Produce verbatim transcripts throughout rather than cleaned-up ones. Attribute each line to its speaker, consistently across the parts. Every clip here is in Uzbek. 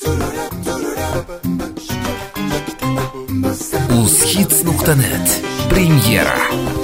Speaker 1: uz-hits nuqta net Premyera.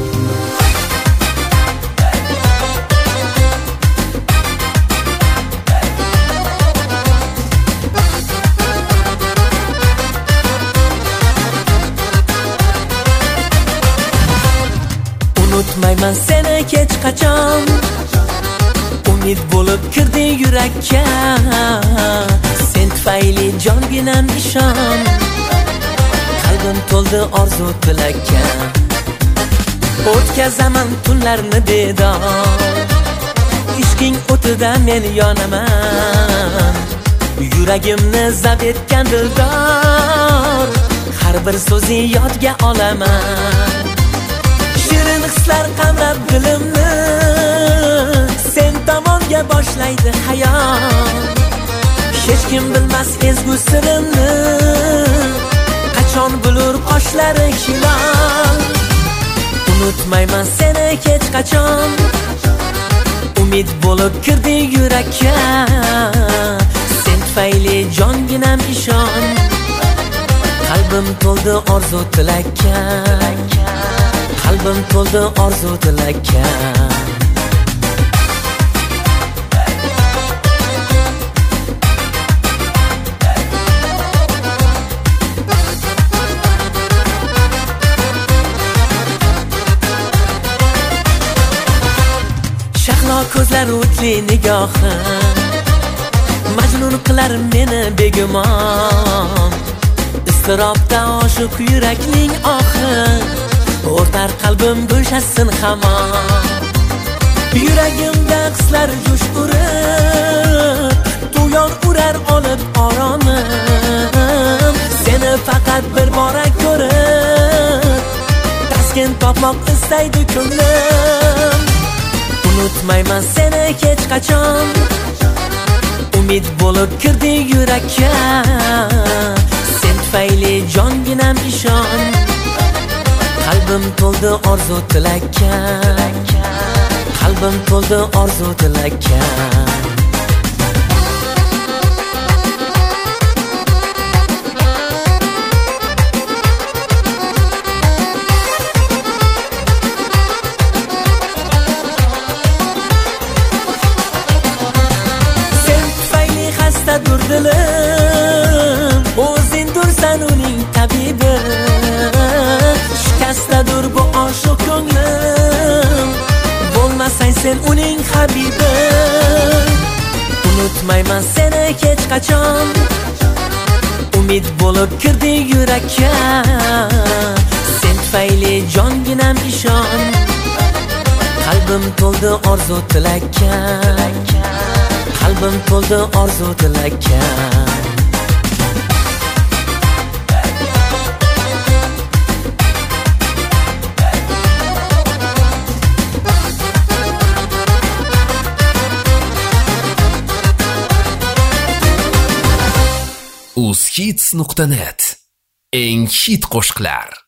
Speaker 2: Unutmayman seni hech qachon, umid bo'lib kirdi yurakka. Sen tufayli jonginam ishon, qalbim to'ldi orzu tilakka. O'tkazaman tunlarni bedor, ishqing o'tida men yonaman. Yuragimni zabt etgan dildor, har bir so'zni yodga olaman. Shirin hislar qamrab dilimni, sen tomonga boshlaydi hayot. Hech kim bilmas ezgu sirimni, qachon bulur qoshlari hilol. Unutmayman seni hech qachon, umid bo'lib kirdi yurakka. Sen tufayli jonginam ishon, qalbim to'ldi orzu tilakka. Qalbim to'ldi orzu tilakka. Shahlo ko'zlar o'tli nigohi, majnun qilar meni begumon. Istirobda oshiq yurakning ohi, o'rtar qalbim bo'shassin hamon. Yuragimda hislar jo'sh urib, tuyon urar olib oromim. Seni faqat bir bora ko'rib, taskin topmoq istaydi ko'nglim. Unutmayman seni hech qachon, umid bo'lib kirdi yurakka. Sen tufayli jonginam ishon, qalbim to'ldi orzu tilakka. Qalbim to'ldi orzu tilakka. Sen tufayli xastadur dilim, o'zing dursan uning tabibi. Shikastdadur bu oshiq ko'nglim, bo'lmasang sen uning habibi. Unutmayman seni hech qachon, umid bo'lib kirdi yurakka. Sen tufayli jonginam ishon, qalbim to'ldi orzu tilakka. Qalbim to'ldi orzu tilakka.
Speaker 1: uz hits nuqta net eng hit qo'shiqlar.